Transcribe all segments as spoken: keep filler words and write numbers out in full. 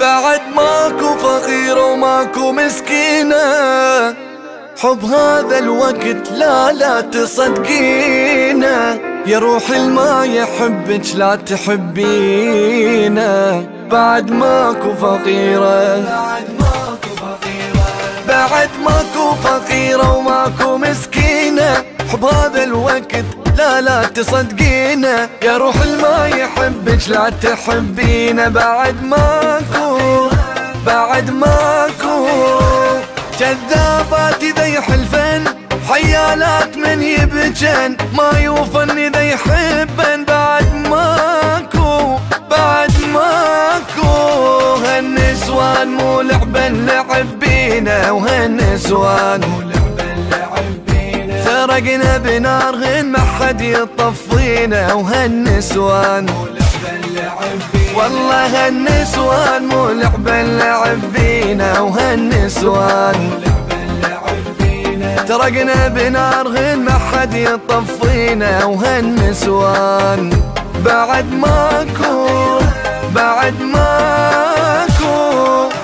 بعد ماكو فقيرة وماكو مسكينة، حب هذا الوقت لا لا تصدقينا، يا روح الما يحبك لا تحبينا. بعد ماكو فقيرة، بعد ماكو فقيرة وماكو مسكينة، حب هذا الوقت لا لا تصدقينا، يا روح الما يحبك لا تحبينا. بعد ماكو، بعد ماكو كذابات إذا يحلفن، حيالات من يبجن، ما يوفن إذا يحبن. بعد ماكو، بعد ماكو هالنسوان مو لعبة نلعب بينا، وهالنسوان مو لعبة نلعب بينا، سرقنا بنارهن ما حد يطفينا، وهالنسوان مو لعبة نلعب بينا، والله هالنسوان مو لعبة نلعب بينا، وهالنسوان مو لعبة نلعب بينا، سرقنا بنارهن ما حد يطفينا، وهالنسوان. بعد ماكو، بعد ماكو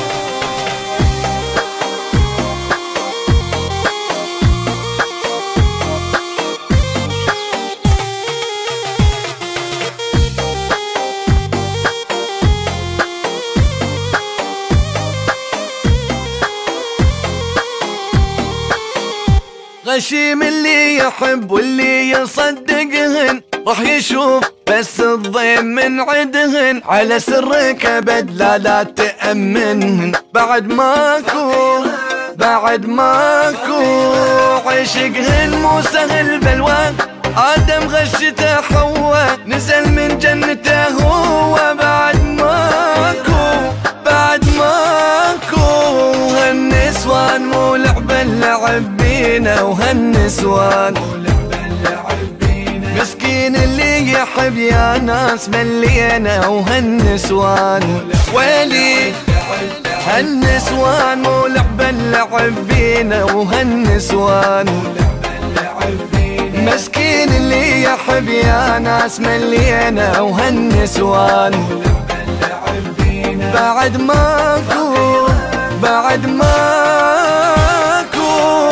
غشيم اللي يحب واللي يصدقهن، راح يشوف بس الضيم من عدهن، على سرك ابد لا لا تأمنهن. بعد ماكو، بعد ماكو عشقهن مو سهل بلوان، آدم غشته حواء نزل من جنته هو. بعد ماكو، بعد ماكو هالنسوان مو لعبة نلعب بينا، وهالنسوان مو لعبة نلعب بينا، مسكين اللي يحب يا ناس ملينا، وهالنسوان ويلي هالنسوان مو لعبة نلعب بينا، وهالنسوان مو لعبة نلعب بينا، مسكين اللي يحب يا ناس ملينا، وهالنسوان مو لعبة نلعب بينا. بعد ماكو، بعد ماكو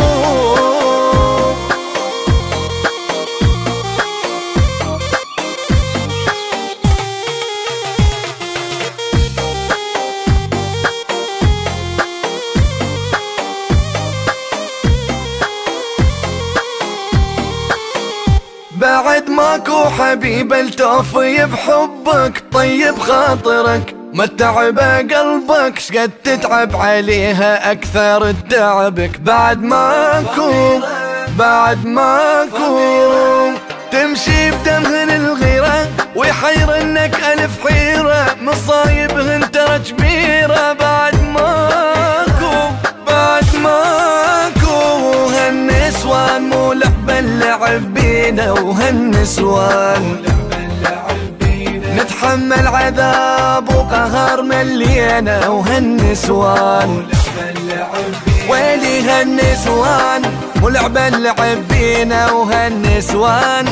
بعد ماكو حبيبة التوفي بحبك، طيب خاطرك متعبة قلبك، شقد تتعب عليها أكثر تعبك. بعد ماكو، بعد ماكو تمشي بدمهن الغيرة، ويحيرنك ألف حيرة، مصايبهن ترى كبيرة. بعد ماكو، بعد ماكو هالنسوان مو لعبة نلعب بينا، وهالنسوان نتحمل عذاب وقهر ملينا، وهالنسوان ويلي هالنسوان مو لعبة نلعب بينا، وهالنسوان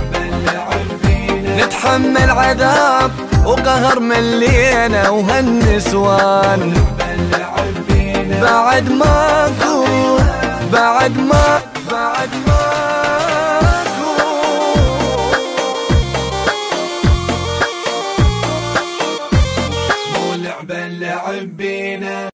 نتحمل عذاب وقهر ملينا، وهالنسوان. بعد ماكو، بعد ما، بعد ماكو مو لعبة نلعب بينا.